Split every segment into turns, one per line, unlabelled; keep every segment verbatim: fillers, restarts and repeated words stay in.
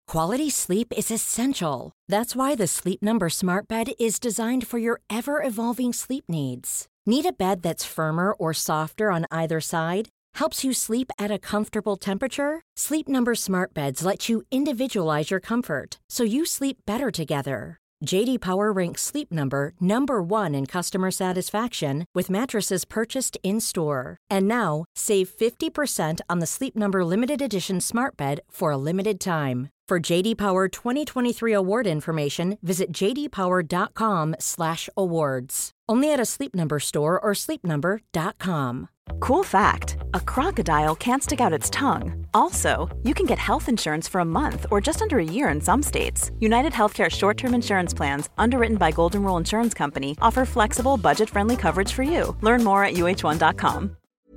Quality sleep is essential. That's why the Sleep Number Smart Bed is designed for your ever-evolving sleep needs. Need a bed that's firmer or softer on either side? Helps you sleep at a comfortable temperature? Sleep Number Smart Beds let you individualize your comfort, so you sleep better together. J D Power ranks Sleep Number number one in customer satisfaction with mattresses purchased in-store. And now, save fifty percent on the Sleep Number Limited Edition Smart Bed for a limited time. For J D Power twenty twenty-three award information, visit j d power dot com slash awards. Only at a Sleep Number store or sleep number dot com.
Cool fact, a crocodile can't stick out its tongue. Also, you can get health insurance for a month or just under a year in some states. United Healthcare short-term insurance plans, underwritten by Golden Rule Insurance Company, offer flexible, budget-friendly coverage for you. Learn more at u h one dot com.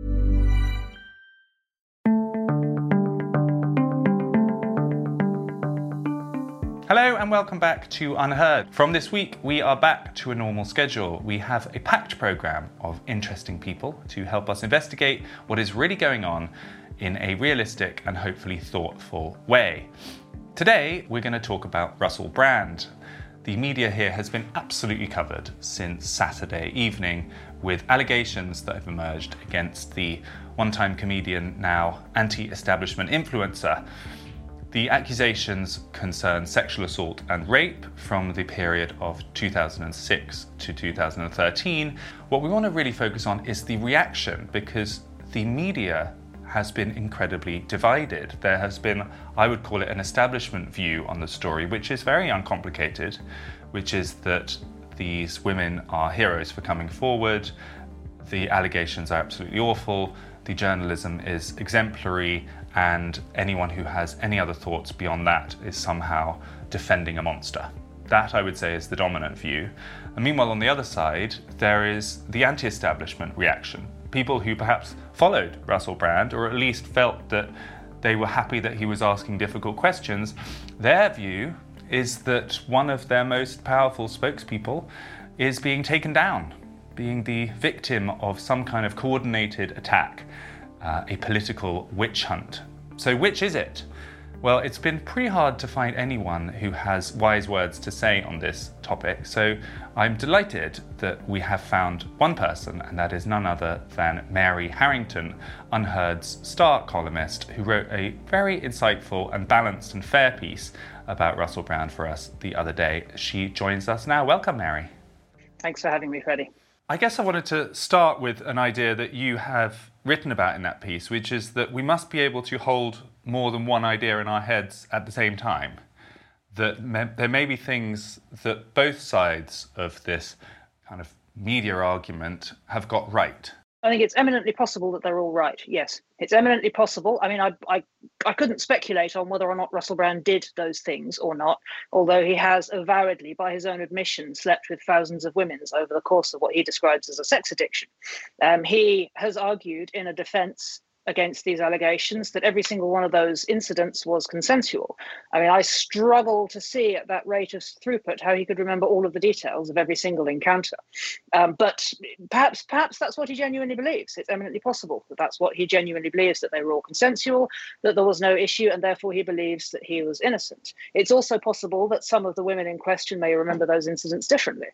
Hello and welcome back to Unheard. From this week, we are back to a normal schedule. We have a packed programme of interesting people to help us investigate what is really going on in a realistic and hopefully thoughtful way. Today, we're going to talk about Russell Brand. The media here has been absolutely covered since Saturday evening with allegations that have emerged against the one-time comedian, now anti-establishment influencer. The accusations concern sexual assault and rape from the period of two thousand six to two thousand thirteen. What we want to really focus on is the reaction, because the media has been incredibly divided. There has been, I would call it, an establishment view on the story, which is very uncomplicated, which is that these women are heroes for coming forward, the allegations are absolutely awful, the journalism is exemplary, and anyone who has any other thoughts beyond that is somehow defending a monster. That, I would say, is the dominant view. And meanwhile, on the other side, there is the anti-establishment reaction. People who perhaps followed Russell Brand, or at least felt that they were happy that he was asking difficult questions. Their view is that one of their most powerful spokespeople is being taken down, being the victim of some kind of coordinated attack. Uh, a political witch hunt. So which is it? Well, it's been pretty hard to find anyone who has wise words to say on this topic, so I'm delighted that we have found one person, and that is none other than Mary Harrington, Unheard's star columnist, who wrote a very insightful and balanced and fair piece about Russell Brand for us the other day. She joins us now. Welcome, Mary.
Thanks for having me, Freddie.
I guess I wanted to start with an idea that you have written about in that piece, which is that we must be able to hold more than one idea in our heads at the same time. That may, there may be things that both sides of this kind of media argument have got right.
I think it's eminently possible that they're all right. Yes, it's eminently possible. I mean, I, I, I couldn't speculate on whether or not Russell Brand did those things or not, although he has avowedly, by his own admission, slept with thousands of women over the course of what he describes as a sex addiction. Um, he has argued in a defense against these allegations that every single one of those incidents was consensual. I mean, I struggle to see at that rate of throughput how he could remember all of the details of every single encounter. Um, but perhaps perhaps that's what he genuinely believes. It's eminently possible that that's what he genuinely believes, that they were all consensual, that there was no issue, and therefore he believes that he was innocent. It's also possible that some of the women in question may remember those incidents differently.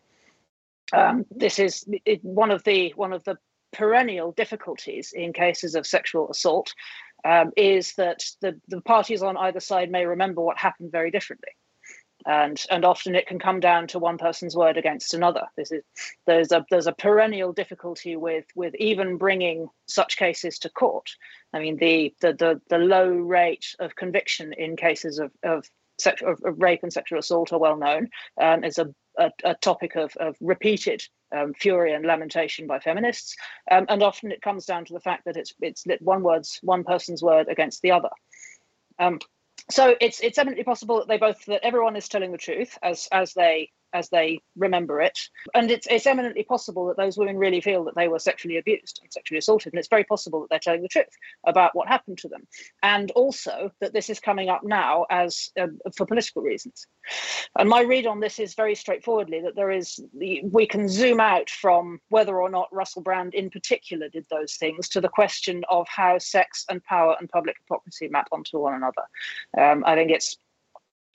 Um, this is it, one of the one of the perennial difficulties in cases of sexual assault um, is that the, the parties on either side may remember what happened very differently. And and often it can come down to one person's word against another. This is there's a there's a perennial difficulty with with even bringing such cases to court. I mean, the the the, the low rate of conviction in cases of of, sexual, of, of rape and sexual assault are well known. Um, it's a, a a topic of of repeated Um, fury and lamentation by feminists, um, and often it comes down to the fact that it's it's one word's one person's word against the other. Um, so it's it's eminently possible that they both that everyone is telling the truth as as they as they remember it, and it's it's eminently possible that those women really feel that they were sexually abused and sexually assaulted, and it's very possible that they're telling the truth about what happened to them, and also that this is coming up now as uh, for political reasons. And my read on this is very straightforwardly that there is the, we can zoom out from whether or not Russell Brand in particular did those things to the question of how sex and power and public hypocrisy map onto one another. Um, I think it's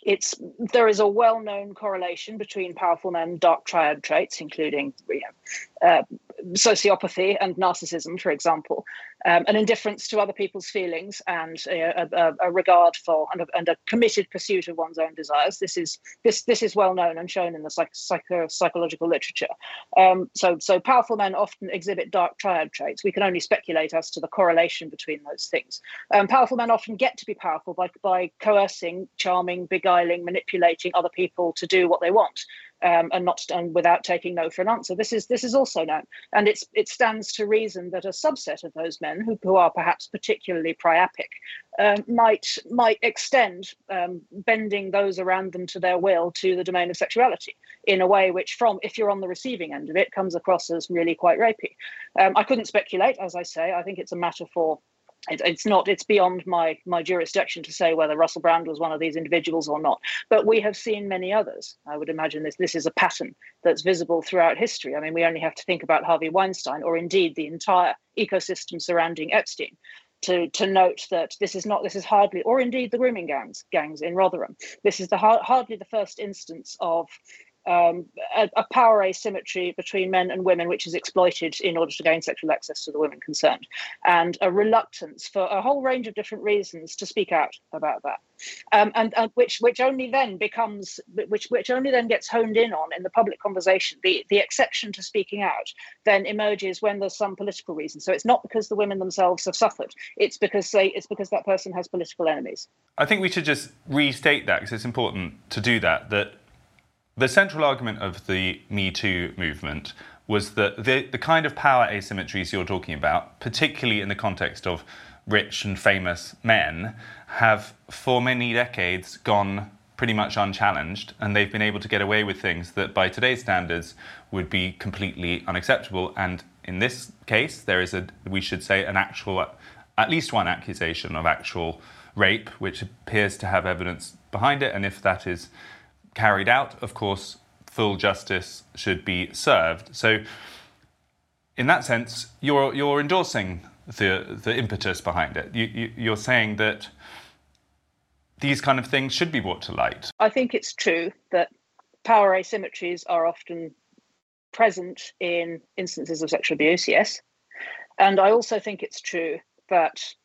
it's there is a well-known correlation between powerful men, dark triad traits, including you know, uh, sociopathy and narcissism, for example, um, an indifference to other people's feelings, and uh, a, a, a regard for and a, and a committed pursuit of one's own desires. This is this this is well known and shown in the psych, psycho, psychological literature. Um, so so powerful men often exhibit dark triad traits. We can only speculate as to the correlation between those things. Um, powerful men often get to be powerful by by coercing, charming, beguiling, manipulating other people to do what they want. Um, and not and without taking no for an answer. This is this is also known, and it's it stands to reason that a subset of those men who, who are perhaps particularly priapic um, might might extend um, bending those around them to their will to the domain of sexuality in a way which, from if you're on the receiving end of it, comes across as really quite rapey. Um, I couldn't speculate, as I say. I think it's a matter for. It, it's not. It's beyond my my jurisdiction to say whether Russell Brand was one of these individuals or not. But we have seen many others. I would imagine this this is a pattern that's visible throughout history. I mean, we only have to think about Harvey Weinstein, or indeed the entire ecosystem surrounding Epstein, to to note that this is not. This is hardly, or indeed the grooming gangs gangs in Rotherham. This is the hardly the first instance of. Um, a, a power asymmetry between men and women, which is exploited in order to gain sexual access to the women concerned, and a reluctance for a whole range of different reasons to speak out about that, um, and, and which which only then becomes which which only then gets honed in on in the public conversation. The the exception to speaking out then emerges when there's some political reason. So it's not because the women themselves have suffered; it's because they it's because that person has political enemies.
I think we should just restate that, because it's important to do that. That. The central argument of the Me Too movement was that the, the kind of power asymmetries you're talking about, particularly in the context of rich and famous men, have for many decades gone pretty much unchallenged, and they've been able to get away with things that by today's standards would be completely unacceptable. And in this case, there is a, we should say, an actual, at least one accusation of actual rape, which appears to have evidence behind it. And if that is carried out, of course, full justice should be served. So, in that sense, you're you're endorsing the the impetus behind it. You, you you're saying that these kind of things should be brought to light.
I think it's true that power asymmetries are often present in instances of sexual abuse. Yes, and I also think it's true that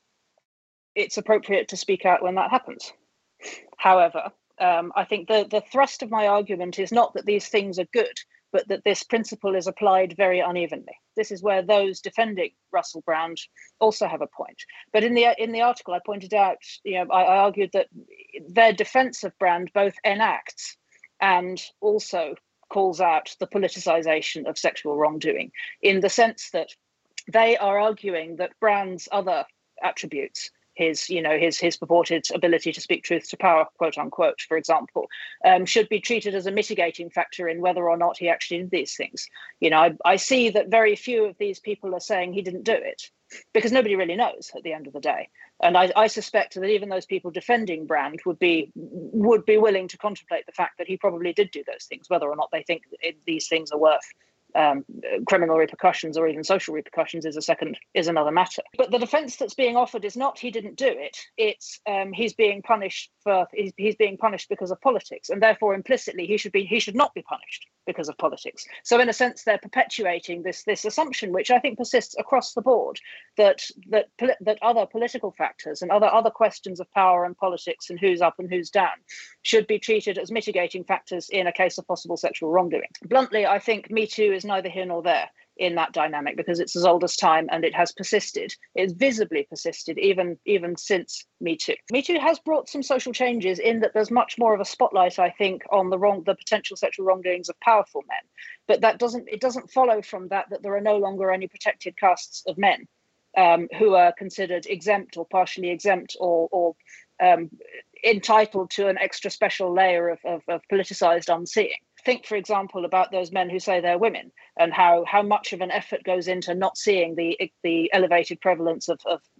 it's appropriate to speak out when that happens. However, Um, I think the, the thrust of my argument is not that these things are good, but that this principle is applied very unevenly. This is where those defending Russell Brand also have a point. But in the in the article, I pointed out, you know, I, I argued that their defense of Brand both enacts and also calls out the politicization of sexual wrongdoing, in the sense that they are arguing that Brand's other attributes, his, you know, his his purported ability to speak truth to power, quote unquote, for example, um, should be treated as a mitigating factor in whether or not he actually did these things. You know, I, I see that very few of these people are saying he didn't do it, because nobody really knows at the end of the day. And I, I suspect that even those people defending Brand would be would be willing to contemplate the fact that he probably did do those things, whether or not they think it, these things are worth Um, criminal repercussions or even social repercussions is a second is another matter. But the defence that's being offered is not he didn't do it. It's um, he's being punished for he's, he's being punished because of politics, and therefore implicitly he should be he should not be punished because of politics. So in a sense, they're perpetuating this this assumption, which I think persists across the board, that that that other political factors and other other questions of power and politics and who's up and who's down should be treated as mitigating factors in a case of possible sexual wrongdoing. Bluntly, I think Me Too is neither here nor there in that dynamic, because it's as old as time and it has persisted. It's visibly persisted even even since Me Too. Me Too has brought some social changes in that there's much more of a spotlight, I think, on the wrong the potential sexual wrongdoings of powerful men. But that doesn't it doesn't follow from that that there are no longer any protected castes of men um, who are considered exempt or partially exempt or or um, entitled to an extra special layer of, of, of politicized unseeing. Think, for example, about those men who say they're women, and how how much of an effort goes into not seeing the the elevated prevalence of, of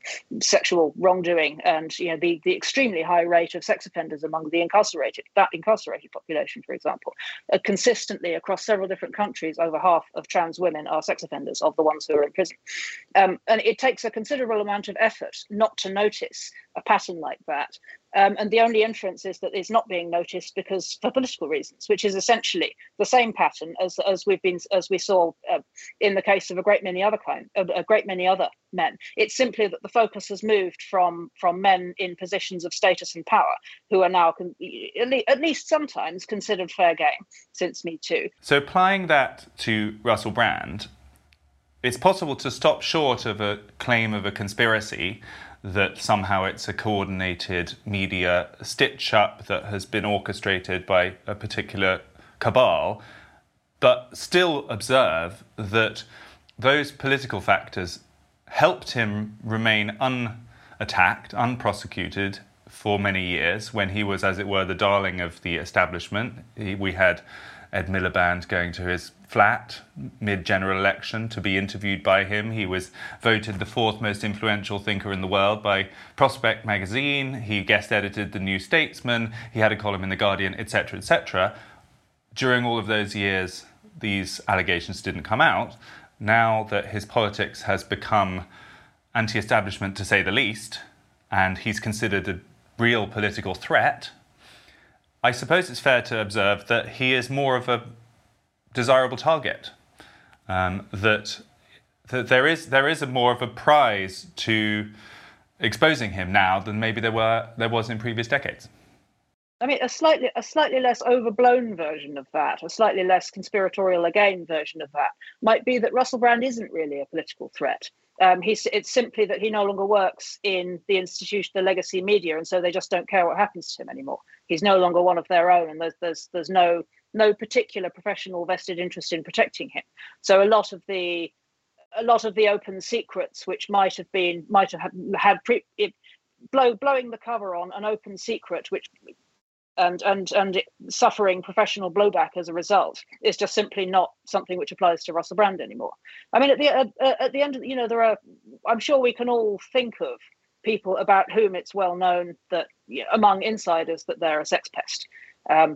sexual wrongdoing, and you know the the extremely high rate of sex offenders among the incarcerated that incarcerated population, for example. Uh, consistently across several different countries, over half of trans women are sex offenders of the ones who are in prison, um, and it takes a considerable amount of effort not to notice a pattern like that. Um, and the only inference is that it's not being noticed because for political reasons, which is essentially the same pattern as as we've been as we saw uh, in the case of a great many other kind, a great many other men. It's simply that the focus has moved from from men in positions of status and power, who are now con- at least sometimes considered fair game since Me Too.
So applying that to Russell Brand, it's possible to stop short of a claim of a conspiracy, that somehow it's a coordinated media stitch-up that has been orchestrated by a particular cabal, but still observe that those political factors helped him remain unattacked, unprosecuted for many years when he was, as it were, the darling of the establishment. He, we had Ed Miliband going to his flat mid-general election to be interviewed by him. He was voted the fourth most influential thinker in the world by Prospect magazine. He guest-edited The New Statesman. He had a column in The Guardian, et cetera, et cetera. During all of those years, these allegations didn't come out. Now that his politics has become anti-establishment, to say the least, and he's considered a real political threat, I suppose it's fair to observe that he is more of a desirable target. Um, that that there is there is a more of a prize to exposing him now than maybe there were there was in previous decades.
I mean, a slightly a slightly less overblown version of that, a slightly less conspiratorial again version of that, might be that Russell Brand isn't really a political threat. Um, he's, it's simply that he no longer works in the institution, the legacy media, and so they just don't care what happens to him anymore. He's no longer one of their own, and there's there's there's no no particular professional vested interest in protecting him. So a lot of the a lot of the open secrets, which might have been might have had, had pre, it, blow, blowing the cover on an open secret, which and and and it, suffering professional blowback as a result, is just simply not something which applies to Russell Brand anymore. I mean, at the at, at the end of, you know, there are, I'm sure we can all think of people about whom it's well known that, you know, among insiders, that they're a sex pest, um,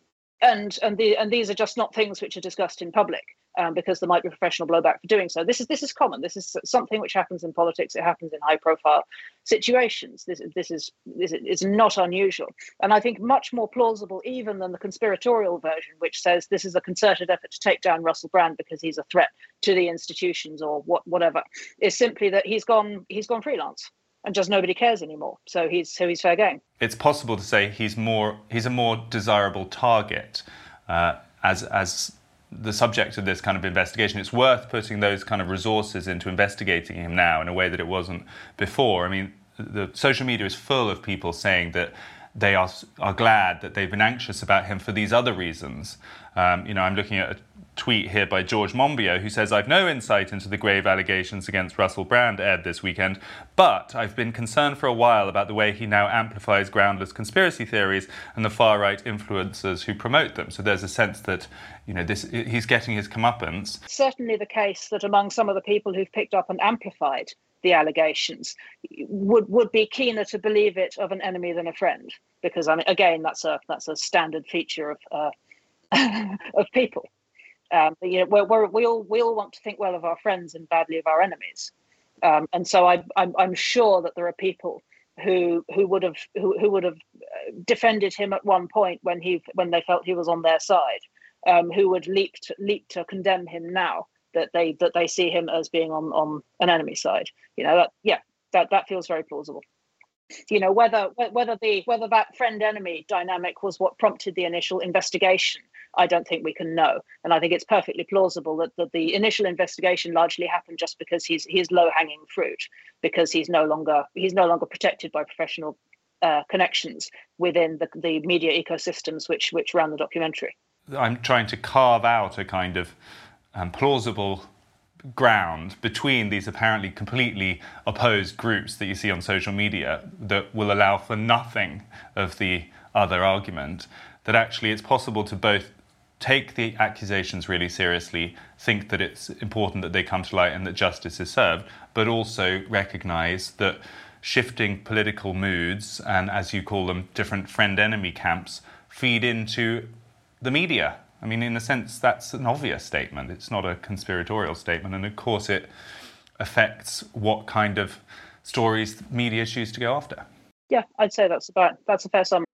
and and the and these are just not things which are discussed in public. Um, because there might be professional blowback for doing so. This is this is common. This is something which happens in politics. It happens in high-profile situations. This this is this is not unusual, and I think much more plausible even than the conspiratorial version, which says this is a concerted effort to take down Russell Brand because he's a threat to the institutions or what whatever. Is simply that he's gone he's gone freelance and just nobody cares anymore. So he's so he's fair game.
It's possible to say he's more he's a more desirable target uh, as as. the subject of this kind of investigation. It's worth putting those kind of resources into investigating him now in a way that it wasn't before. I mean, the social media is full of people saying that they are are glad that they've been anxious about him for these other reasons. Um, you know, I'm looking at a tweet here by George Monbiot, who says, "I've no insight into the grave allegations against Russell Brand aired this weekend, but I've been concerned for a while about the way he now amplifies groundless conspiracy theories and the far-right influencers who promote them." So there's a sense that, you know, this he's getting his comeuppance.
Certainly the case that among some of the people who've picked up and amplified the allegations would would be keener to believe it of an enemy than a friend, because I mean, again, that's a that's a standard feature of uh, of people. Um, you know, we're, we're, we all we all want to think well of our friends and badly of our enemies, um, and so I, I'm I'm sure that there are people who who would have who, who would have defended him at one point when he when they felt he was on their side, um, who would leap to, leap to condemn him now that they that they see him as being on, on an enemy side. You know, that, yeah, that that feels very plausible. You know, whether whether the whether that friend-enemy dynamic was what prompted the initial investigation, I don't think we can know. And I think it's perfectly plausible that, that the initial investigation largely happened just because he's he's low-hanging fruit, because he's no longer he's no longer protected by professional uh, connections within the, the media ecosystems which which ran the documentary.
I'm trying to carve out a kind of um, plausible ground between these apparently completely opposed groups that you see on social media that will allow for nothing of the other argument, that actually it's possible to both take the accusations really seriously, think that it's important that they come to light and that justice is served, but also recognise that shifting political moods and, as you call them, different friend-enemy camps feed into the media. I mean, in a sense, that's an obvious statement. It's not a conspiratorial statement. And of course, it affects what kind of stories media choose to go after.
yeah, I'd say that's about that's a fair summary.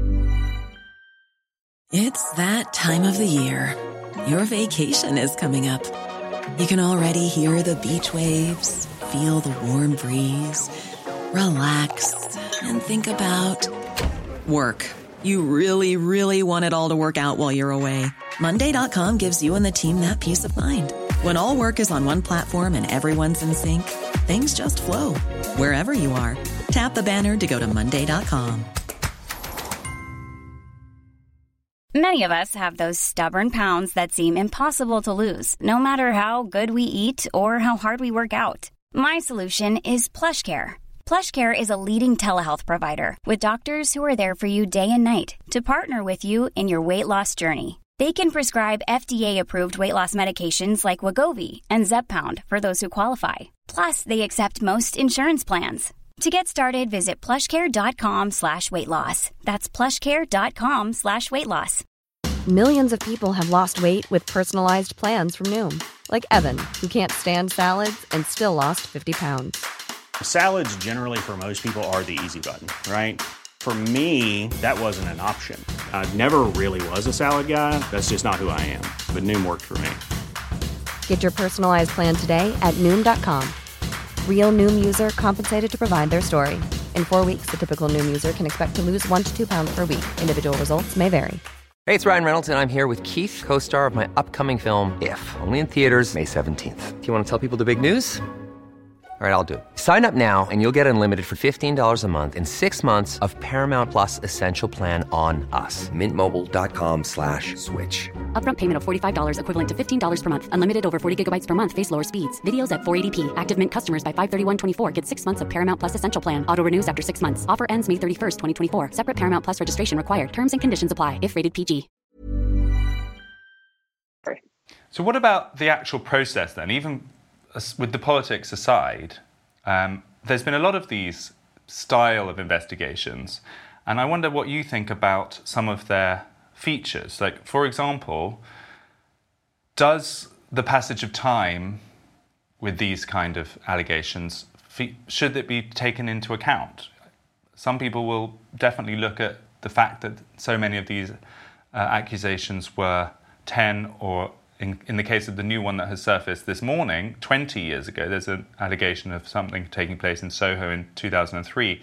It's that time of the year. Your vacation is coming up. You can already hear the beach waves, feel the warm breeze, relax, and think about work. You really, really want it all to work out while you're away. Monday dot com gives you and the team that peace of mind. When all work is on one platform and everyone's in sync, things just flow. Wherever you are, tap the banner to go to Monday dot com.
Many of us have those stubborn pounds that seem impossible to lose, no matter how good we eat or how hard we work out. My solution is PlushCare. PlushCare is a leading telehealth provider with doctors who are there for you day and night to partner with you in your weight loss journey. They can prescribe F D A-approved weight loss medications like Wegovy and Zepbound for those who qualify. Plus, they accept most insurance plans. To get started, visit plushcare.com slash weight loss. That's plushcare.com slash weight loss.
Millions of people have lost weight with personalized plans from Noom. Like Evan, who can't stand salads and still lost fifty pounds.
Salads generally for most people are the easy button, right? For me, that wasn't an option. I never really was a salad guy. That's just not who I am. But Noom worked for me.
Get your personalized plan today at Noom dot com. Real Noom user compensated to provide their story. In four weeks, the typical Noom user can expect to lose one to two pounds per week. Individual results may vary.
Hey, it's Ryan Reynolds, and I'm here with Keith, co-star of my upcoming film, If, only in theaters May seventeenth. Do you want to tell people the big news? All right, I'll do it. Sign up now and you'll get unlimited for fifteen dollars a month and six months of Paramount Plus Essential Plan on us. Mint Mobile dot com slash switch.
Upfront payment of forty-five dollars equivalent to fifteen dollars per month. Unlimited over forty gigabytes per month. Face lower speeds. Videos at four eighty p. Active Mint customers by five thirty-one twenty-four get six months of Paramount Plus Essential Plan. Auto renews after six months. Offer ends May thirty-first, twenty twenty-four. Separate Paramount Plus registration required. Terms and conditions apply if rated P G.
So what about the actual process then? Even with the politics aside, um, there's been a lot of these style of investigations, and I wonder what you think about some of their features. Like, for example, does the passage of time with these kind of allegations, should it be taken into account? Some people will definitely look at the fact that so many of these uh, accusations were ten or In, in the case of the new one that has surfaced this morning, twenty years ago, there's an allegation of something taking place in Soho in two thousand three.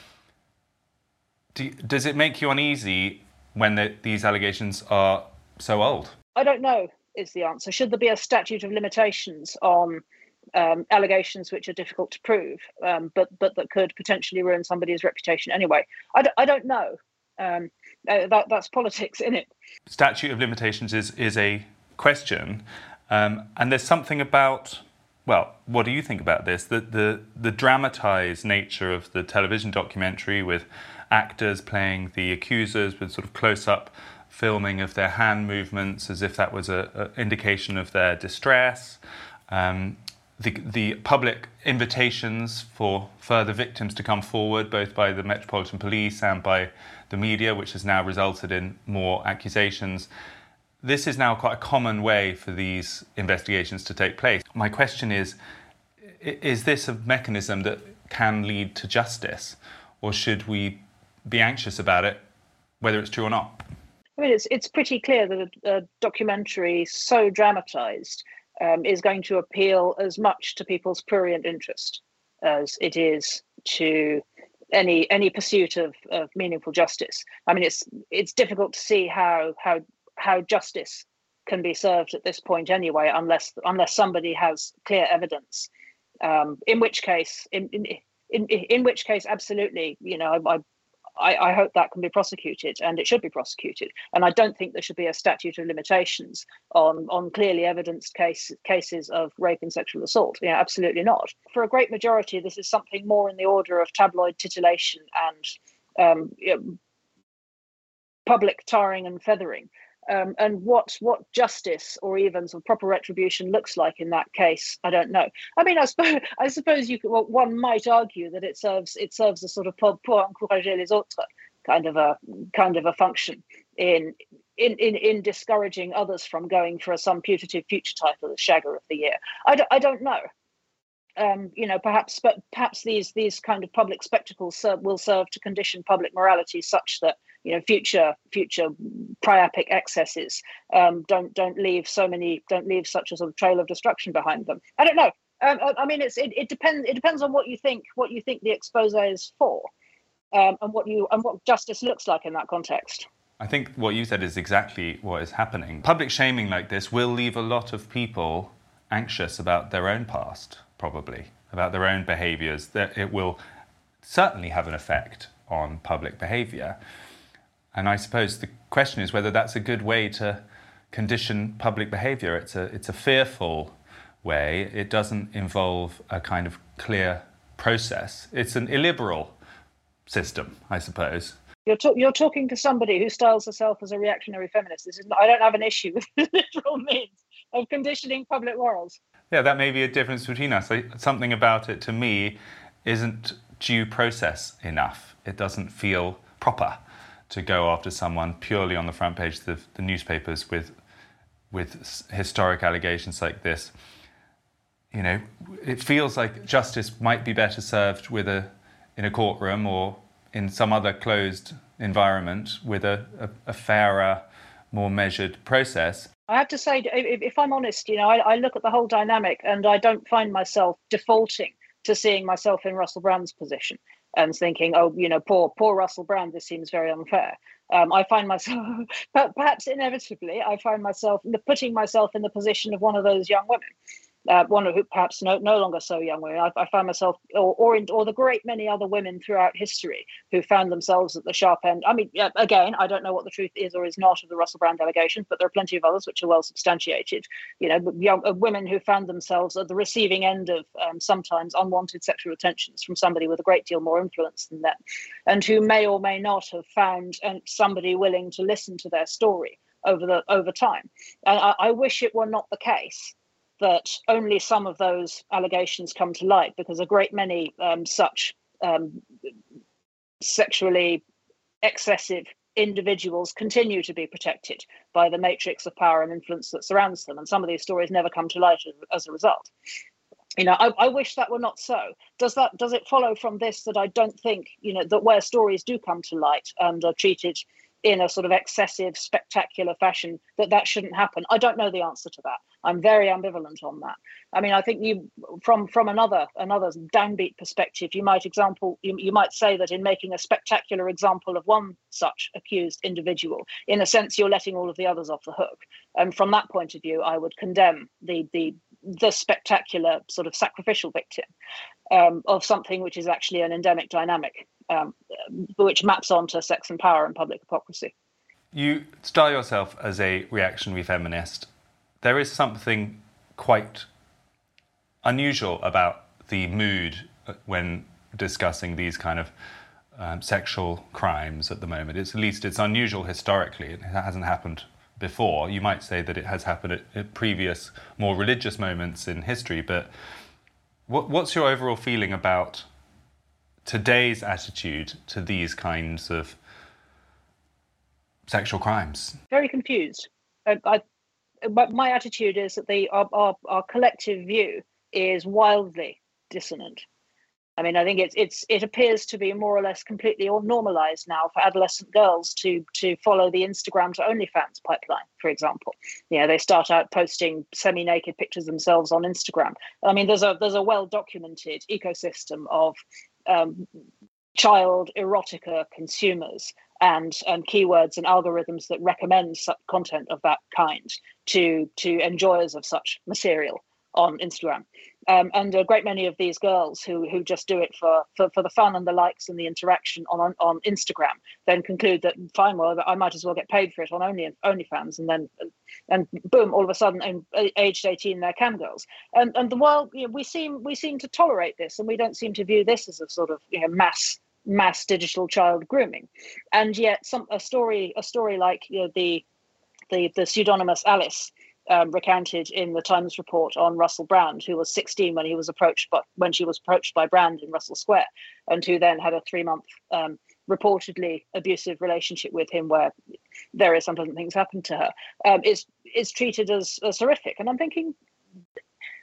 Do, does it make you uneasy when the, these allegations are so old?
I don't know is the answer. Should there be a statute of limitations on um, allegations which are difficult to prove, um, but but that could potentially ruin somebody's reputation anyway? I don't, I don't know. Um, that, that's politics, isn't it?
Statute of limitations is, is a question, um, and there's something about, well, what do you think about this? The, the the dramatized nature of the television documentary with actors playing the accusers with sort of close-up filming of their hand movements as if that was a, a indication of their distress. Um, the the public invitations for further victims to come forward, both by the Metropolitan Police and by the media, which has now resulted in more accusations. This is now quite a common way for these investigations to take place. My question is, is this a mechanism that can lead to justice, or should we be anxious about it, whether it's true or not?
I mean, it's it's pretty clear that a, a documentary so dramatized um, is going to appeal as much to people's prurient interest as it is to any any pursuit of, of meaningful justice. I mean, it's it's difficult to see how how how justice can be served at this point anyway, unless unless somebody has clear evidence. Um, in which case, in, in in in which case, absolutely, you know, I, I I hope that can be prosecuted, and it should be prosecuted. And I don't think there should be a statute of limitations on on clearly evidenced case, cases of rape and sexual assault. Yeah, absolutely not. For a great majority, this is something more in the order of tabloid titillation and um, you know, public tarring and feathering. Um, and what what justice or even some proper retribution looks like in that case, I don't know. I mean, I suppose I suppose you could, well, one might argue that it serves it serves a sort of pour, pour encourager les autres kind of a kind of a function in in in, in discouraging others from going for some putative future title as Shagger of the Year. I, d- I don't know. um, you know, perhaps, but perhaps these these kind of public spectacles serve, will serve to condition public morality such that, you know, future future priapic excesses um, don't don't leave so many don't leave such a sort of trail of destruction behind them. I don't know. Um, I, I mean, it's it, it depends. It depends on what you think. What you think the expose is for, um, and what you and what justice looks like in that context.
I think what you said is exactly what is happening. Public shaming like this will leave a lot of people anxious about their own past, probably, about their own behaviours. That it will certainly have an effect on public behaviour. And I suppose the question is whether that's a good way to condition public behaviour. It's a it's a fearful way. It doesn't involve a kind of clear process. It's an illiberal system, I suppose.
You're, to- you're talking to somebody who styles herself as a reactionary feminist. This is not, I don't have an issue with the literal means of conditioning public morals.
Yeah, that may be a difference between us. Something about it, to me, isn't due process enough. It doesn't feel proper to go after someone purely on the front page of the newspapers with with historic allegations like this. You know, it feels like justice might be better served with a in a courtroom or in some other closed environment with a, a, a fairer, more measured process.
I have to say, if, if I'm honest, you know, I, I look at the whole dynamic and I don't find myself defaulting to seeing myself in Russell Brand's position and thinking, oh, you know, poor, poor Russell Brand, this seems very unfair. Um, I find myself, perhaps inevitably, I find myself putting myself in the position of one of those young women. Uh, one who perhaps no, no longer so young women. I, I find myself, or or, in, or the great many other women throughout history who found themselves at the sharp end. I mean, yeah, again, I don't know what the truth is or is not of the Russell Brand allegations, but there are plenty of others which are well substantiated. You know, young uh, women who found themselves at the receiving end of um, sometimes unwanted sexual attentions from somebody with a great deal more influence than them, and who may or may not have found um, somebody willing to listen to their story over the over time. And I, I wish it were not the case that only some of those allegations come to light, because a great many um, such um, sexually excessive individuals continue to be protected by the matrix of power and influence that surrounds them. And some of these stories never come to light as a result. You know, I, I wish that were not so. Does that does it follow from this that I don't think, you know, that where stories do come to light and are treated in a sort of excessive, spectacular fashion, that that shouldn't happen? I don't know the answer to that. I'm very ambivalent on that. I mean, I think you, from from another another downbeat perspective, you might example you, you might say that in making a spectacular example of one such accused individual, in a sense, you're letting all of the others off the hook. And from that point of view, I would condemn the the the spectacular sort of sacrificial victim um, of something which is actually an endemic dynamic, um, which maps onto sex and power and public hypocrisy.
You style yourself as a reactionary feminist. There is something quite unusual about the mood when discussing these kind of um, sexual crimes at the moment. It's at least it's unusual historically. It hasn't happened before. You might say that it has happened at, at previous, more religious moments in history. But what, what's your overall feeling about today's attitude to these kinds of sexual crimes?
Very confused. I, I But my attitude is that the our, our, our collective view is wildly dissonant. I mean, I think it's it's it appears to be more or less completely normalized now for adolescent girls to to follow the Instagram to OnlyFans pipeline, for example. You know, they start out posting semi-naked pictures themselves on Instagram. I mean, there's a there's a well-documented ecosystem of um, child erotica consumers and and keywords and algorithms that recommend such content of that kind to to enjoyers of such material on Instagram. Um, and a great many of these girls who who just do it for, for, for the fun and the likes and the interaction on, on, on Instagram then conclude that, fine, well, I might as well get paid for it on Only OnlyFans. And then, and boom, all of a sudden, aged eighteen, they're cam girls. And and the world, you know, we seem we seem to tolerate this, and we don't seem to view this as a sort of, you know, mass mass digital child grooming. And yet, some a story a story like, you know, the the the pseudonymous Alice, Um, recounted in the Times report on Russell Brand, who was sixteen when he was approached, but when she was approached by Brand in Russell Square, and who then had a three-month um, reportedly abusive relationship with him, where various unpleasant things happened to her, um, is is treated as, as horrific. And I'm thinking,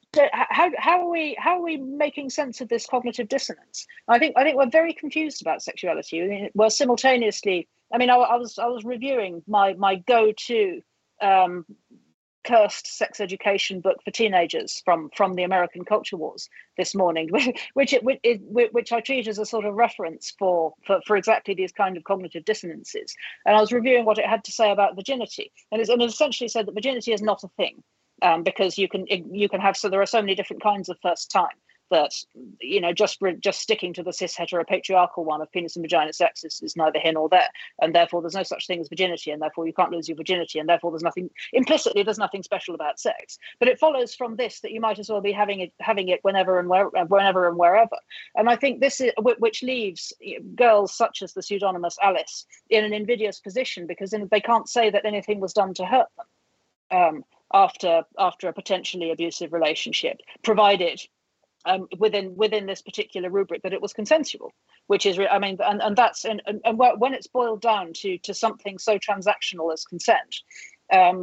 So how how are we how are we making sense of this cognitive dissonance? I think I think we're very confused about sexuality. I mean, we're simultaneously. I mean, I, I was I was reviewing my my go-to um, cursed sex education book for teenagers from from the American Culture Wars this morning, which it, which, it, which I treat as a sort of reference for, for for exactly these kind of cognitive dissonances. And I was reviewing what it had to say about virginity, and, it's, and it essentially said that virginity is not a thing. Um, because you can you can have so there are so many different kinds of first time that, you know, just just sticking to the cis heteropatriarchal one of penis and vagina sex is, is neither here nor there, and therefore there's no such thing as virginity, and therefore you can't lose your virginity, and therefore there's nothing implicitly there's nothing special about sex. But it follows from this that you might as well be having it having it whenever and where, whenever and wherever. And I think this is which leaves girls such as the pseudonymous Alice in an invidious position, because they can't say that anything was done to hurt them. Um, after after a potentially abusive relationship, provided um, within within this particular rubric that it was consensual, which is, I mean, and, and that's and, and, and when it's boiled down to to something so transactional as consent, um,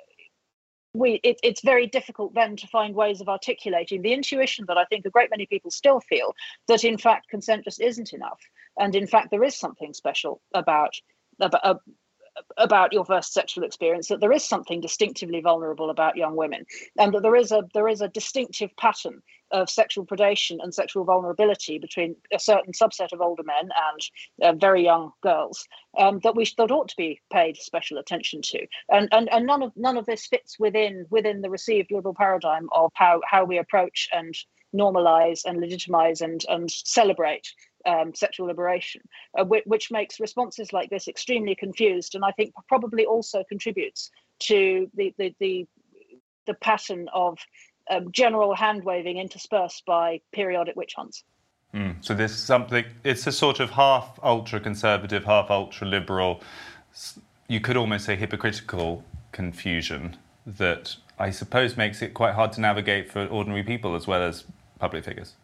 we it, it's very difficult then to find ways of articulating the intuition that I think a great many people still feel, that in fact consent just isn't enough, and in fact there is something special about about. Uh, about your first sexual experience, that there is something distinctively vulnerable about young women, and that there is a there is a distinctive pattern of sexual predation and sexual vulnerability between a certain subset of older men and uh, very young girls, um, that we that ought to be paid special attention to. And and and none of none of this fits within within the received liberal paradigm of how how we approach and normalize and legitimize and and celebrate Um, sexual liberation, uh, which, which makes responses like this extremely confused, and I think probably also contributes to the the the, the pattern of um, general hand waving interspersed by periodic witch hunts.
Mm. So there's something. It's a sort of half ultra conservative, half ultra liberal. You could almost say hypocritical confusion that I suppose makes it quite hard to navigate for ordinary people as well as public figures.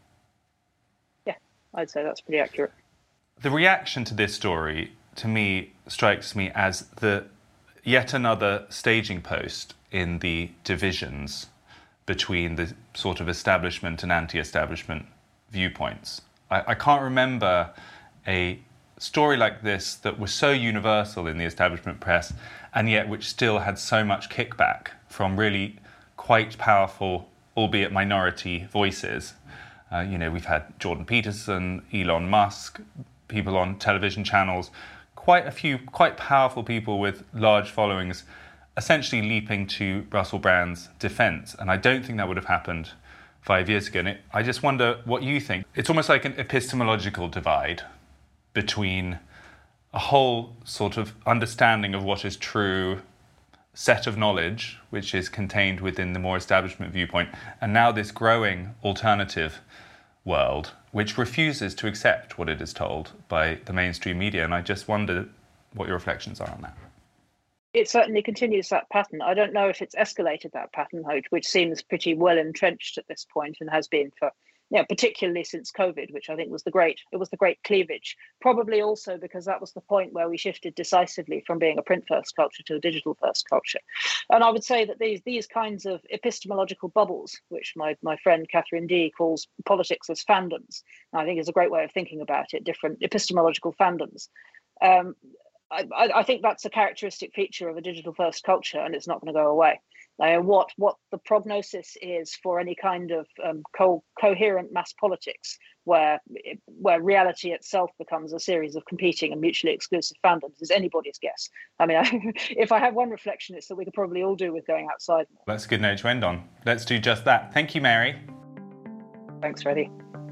I'd say that's pretty accurate.
The reaction to this story, to me, strikes me as the yet another staging post in the divisions between the sort of establishment and anti-establishment viewpoints. I, I can't remember a story like this that was so universal in the establishment press, and yet which still had so much kickback from really quite powerful, albeit minority, voices. Uh, you know, we've had Jordan Peterson, Elon Musk, people on television channels, quite a few quite powerful people with large followings, essentially leaping to Russell Brand's defence. And I don't think that would have happened five years ago. And it, I just wonder what you think. It's almost like an epistemological divide between a whole sort of understanding of what is true, set of knowledge, which is contained within the more establishment viewpoint, and now this growing alternative world, which refuses to accept what it is told by the mainstream media. And I just wonder what your reflections are on that.
It certainly continues that pattern. I don't know if it's escalated that pattern, which seems pretty well entrenched at this point and has been for, you know, particularly since COVID, which I think was the great, it was the great cleavage. Probably also because that was the point where we shifted decisively from being a print first culture to a digital first culture. And I would say that these these kinds of epistemological bubbles, which my, my friend Catherine Dee calls politics as fandoms, I think is a great way of thinking about it, different epistemological fandoms. Um, I, I think that's a characteristic feature of a digital first culture, and it's not going to go away. Uh, what what the prognosis is for any kind of um, co- coherent mass politics, where where reality itself becomes a series of competing and mutually exclusive fandoms, is anybody's guess. I mean, I, if I have one reflection, it's that we could probably all do with going outside more.
That's a good note to end on. Let's do just that. Thank you, Mary.
Thanks, Freddie.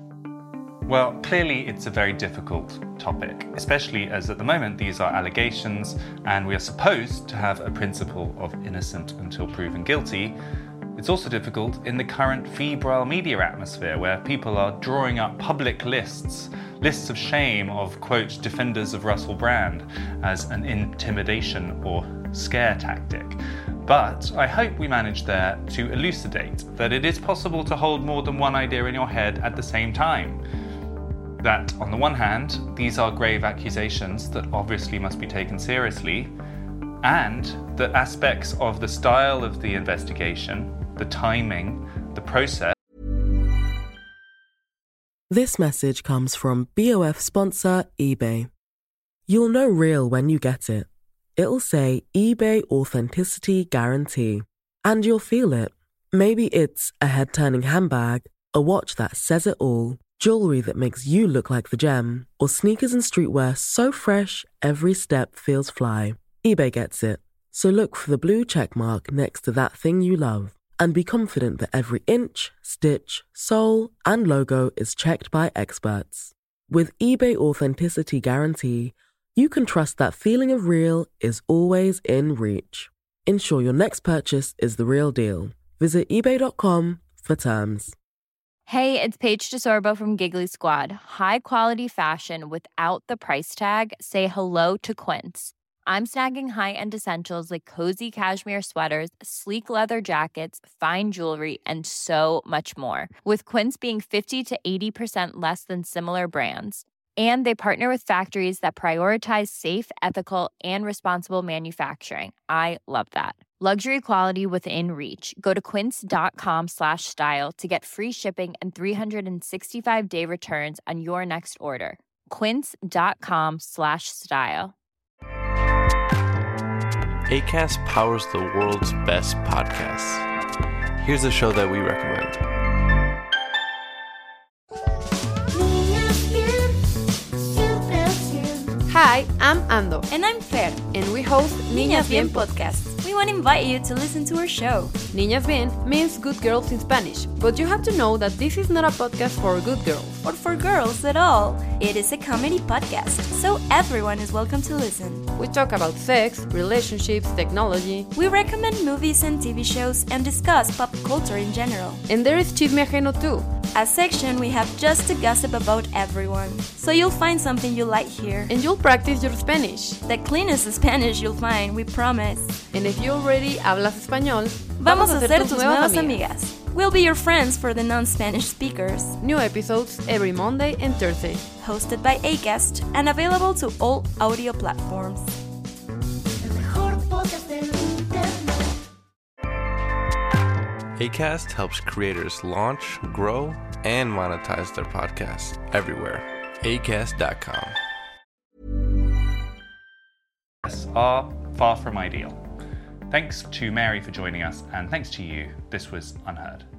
Well, clearly it's a very difficult topic, especially as at the moment these are allegations and we are supposed to have a principle of innocent until proven guilty. It's also difficult in the current febrile media atmosphere where people are drawing up public lists, lists of shame of, quote, defenders of Russell Brand as an intimidation or scare tactic. But I hope we managed there to elucidate that it is possible to hold more than one idea in your head at the same time. That, on the one hand, these are grave accusations that obviously must be taken seriously, and that aspects of the style of the investigation, the timing, the process.
This message comes from B O F sponsor eBay. You'll know real when you get it. It'll say eBay Authenticity Guarantee. And you'll feel it. Maybe it's a head-turning handbag, a watch that says it all, jewelry that makes you look like the gem, or sneakers and streetwear so fresh every step feels fly. eBay gets it. So look for the blue check mark next to that thing you love. And be confident that every inch, stitch, sole, and logo is checked by experts. With eBay Authenticity Guarantee, you can trust that feeling of real is always in reach. Ensure your next purchase is the real deal. Visit ebay dot com for terms.
Hey, it's Paige DeSorbo from Giggly Squad. High quality fashion without the price tag. Say hello to Quince. I'm snagging high-end essentials like cozy cashmere sweaters, sleek leather jackets, fine jewelry, and so much more. With Quince being fifty to eighty percent less than similar brands. And they partner with factories that prioritize safe, ethical, and responsible manufacturing. I love that. Luxury quality within reach. Go to quince.com slash style to get free shipping and three sixty-five day returns on your next order. Quince.com slash style.
Acast powers the world's best podcasts. Here's a show that we recommend.
Hi, I'm Ando.
And I'm Fer.
And we host
Niñas Bien Podcast. We want to invite you to listen to our show.
Niñas Bien means good girls in Spanish, but you have to know that this is not a podcast for good girls.
Or for girls at all. It is a comedy podcast, so everyone is welcome to listen.
We talk about sex, relationships, technology.
We recommend movies and T V shows and discuss pop culture in general.
And there is Chisme Ajeno too.
A section we have just to gossip about everyone. So you'll find something you like here.
And you'll practice your Spanish.
The cleanest Spanish you'll find, we promise.
And if you already hablas español,
vamos a ser tus nuevas amigas. We'll be your friends for the non-Spanish speakers.
New episodes every Monday and Thursday.
Hosted by Acast and available to all audio platforms.
Acast helps creators launch, grow, and monetize their podcasts everywhere. Acast dot com.
Are far from ideal. Thanks to Mary for joining us, and thanks to you. This was Unheard.